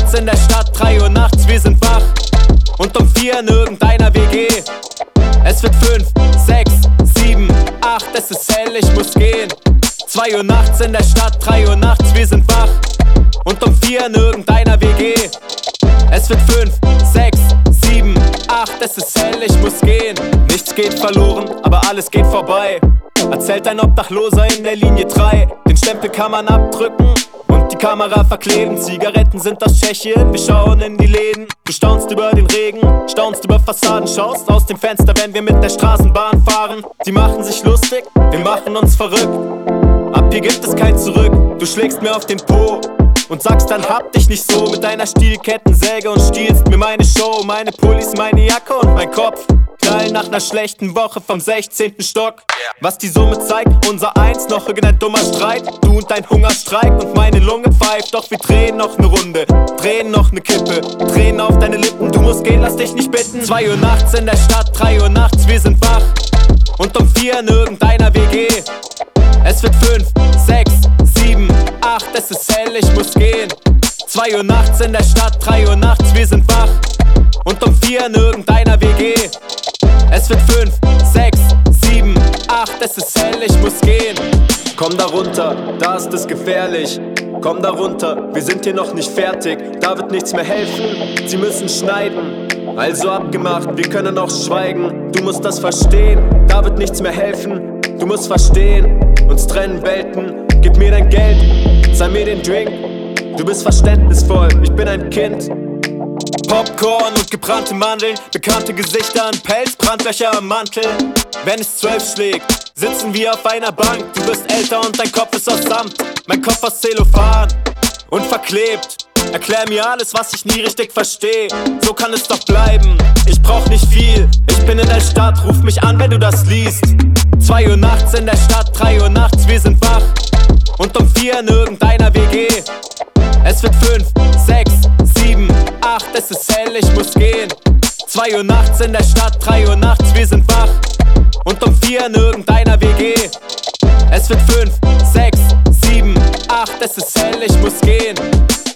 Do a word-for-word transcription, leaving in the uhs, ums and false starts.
nachts in der Stadt, drei Uhr nachts, wir sind wach. Und um vier in irgendeiner W G. Es wird fünf, sechs, sieben, acht, es ist hell, ich muss gehen. Zwei Uhr nachts in der Stadt, drei Uhr nachts, wir sind wach. Und um vier in irgendeiner W G. Es wird fünf, sechs, sieben, acht, es ist hell, ich muss gehen. Nichts geht verloren, aber alles geht vorbei. Erzählt ein Obdachloser in der Linie drei. Den Stempel kann man abdrücken und die Kamera verkleben. Zigaretten sind aus Tschechien, wir schauen in die Läden. Du staunst über den Regen, staunst über Fassaden, schaust aus dem Fenster, wenn wir mit der Straßenbahn fahren. Die machen sich lustig, wir machen uns verrückt. Ab hier gibt es kein Zurück, du schlägst mir auf den Po und sagst dann hab dich nicht so mit deiner Stielkettensäge und stiehlst mir meine Show, meine Pullis, meine Jacke und mein Kopf. Knall nach ner schlechten Woche vom sechzehnten Stock. Was die Summe zeigt, unser Eins, noch irgendein dummer Streit. Du und dein Hungerstreik und meine Lunge pfeift. Doch wir drehen noch ne Runde, drehen noch ne Kippe, drehen auf deine Lippen, du musst gehen, lass dich nicht bitten. Zwei Uhr nachts in der Stadt, drei Uhr nachts, wir sind wach. Und um vier in irgendeiner W G. Es wird fünf, sechs, sieben, acht, es ist hell, ich muss gehen. Zwei Uhr nachts in der Stadt, drei Uhr nachts, wir sind wach. Und um vier in irgendeiner W G. Es wird fünf, sechs, sieben, acht, es ist hell, ich muss gehen. Komm da runter, da ist es gefährlich. Komm da runter, wir sind hier noch nicht fertig. Da wird nichts mehr helfen, sie müssen schneiden. Also abgemacht, wir können auch schweigen. Du musst das verstehen, da wird nichts mehr helfen. Du musst verstehen, uns trennen Welten. Gib mir dein Geld, zahl mir den Drink. Du bist verständnisvoll, ich bin ein Kind. Popcorn und gebrannte Mandeln, bekannte Gesichter an Pelz, Brandlöcher am Mantel. Wenn es zwölf schlägt, sitzen wir auf einer Bank. Du bist älter und dein Kopf ist aus Samt, mein Kopf aus Zellophan und verklebt. Erklär mir alles, was ich nie richtig versteh. So kann es doch bleiben, ich brauch nicht viel. Ich bin in der Stadt, ruf mich an, wenn du das liest. Zwei Uhr nachts in der Stadt, drei Uhr nachts, wir sind wach. Und um vier in irgendeiner W G. Es wird fünf, sechs, sieben, acht, es ist hell, ich muss gehen. Zwei Uhr nachts in der Stadt, drei Uhr nachts, wir sind wach. Und um vier in irgendeiner W G. Es wird fünf, sechs, sieben, acht, es ist hell, ich muss gehen.